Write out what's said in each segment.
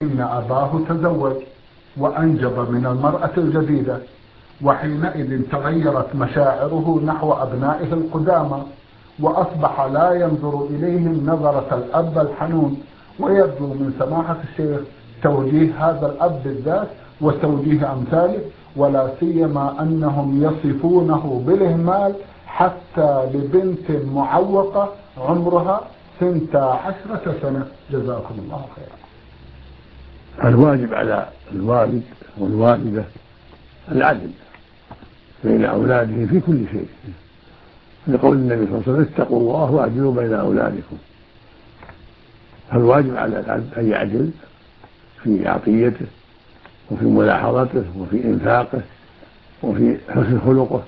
إن أباه تزوج وأنجب من المرأة الجديدة، وحينئذ تغيرت مشاعره نحو أبنائه القدامى، وأصبح لا ينظر إليهم نظرة الأب الحنون، ويرجو من سماحة الشيخ توجيه هذا الأب بالذات وتوجيه أمثاله، ولا سيما أنهم يصفونه بالإهمال حتى لبنت معوقة عمرها 12 سنة. جزاكم الله خيرا. الواجب على الوالد والوالدة العدل بين أولاده في كل شيء، لقول النبي صلى الله عليه وسلم: اتقوا الله واعدلوا بين أولادكم. فالواجب على العبد أن يعدل في عطيته وفي ملاحظته وفي إنفاقه وفي حسن خلقه،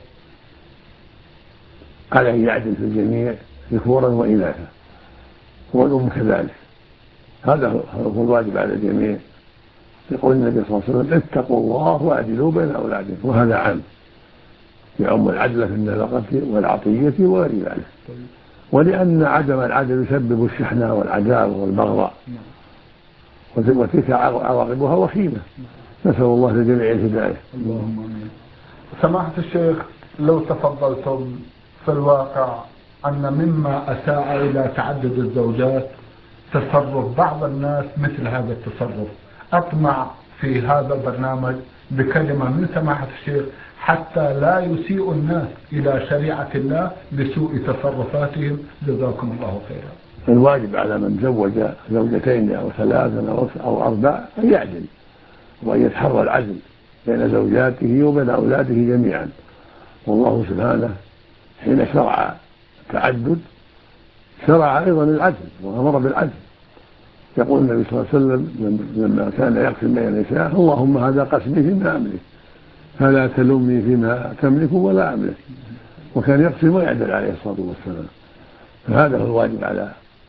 على أن يعدل في الجميع ذكورا وإناثا، والأم كذلك. هذا هو الواجب على الجميع، يقول النبي صلى الله عليه وسلم: اتقوا الله واعدلوا بين أولادكم. وهذا عام يعم العدل في النفقة والعطية وغير ذلك، ولأن عدم العدل يسبب الشحناء والعداوة والبغضاء، وتلك عواقبها وخيمة. نسأل الله للجميع الهداية. اللهم آمين. سماحة الشيخ، لو تفضلتم، في الواقع أن مما أساء إلى تعدد الزوجات تصرف بعض الناس مثل هذا التصرف. أطمع في هذا البرنامج بكلمة من سماحة الشيخ حتى لا يسيء الناس إلى شريعة الله بسوء تصرفاتهم. جزاكم الله خيرا. الواجب على من زوج زوجتين أو ثلاثا أو أربع أن يعدل، وأن يتحرى العدل بين زوجاته وبين أولاده جميعا. والله سبحانه حين شرع التعدد شرع أيضا العدل وأمر بالعدل. يقول النبي صلى الله عليه وسلم لما كان يقسم بين النساء: اللهم هذا قسمي فيما أملك فلا تلومني فيما تملك ولا أملك. وكان يقسم ويعدل عليه الصلاة والسلام. فهذا هو الواجب على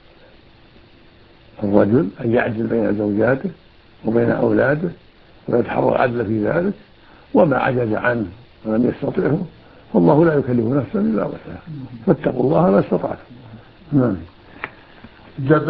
الرجل، أن يعدل بين زوجاته وبين أولاده ويتحرى العدل في ذلك، وما عجز عنه ولم يستطعه فالله لا يكلف نفسا إلا وسعها، فاتقوا الله ما استطعتم.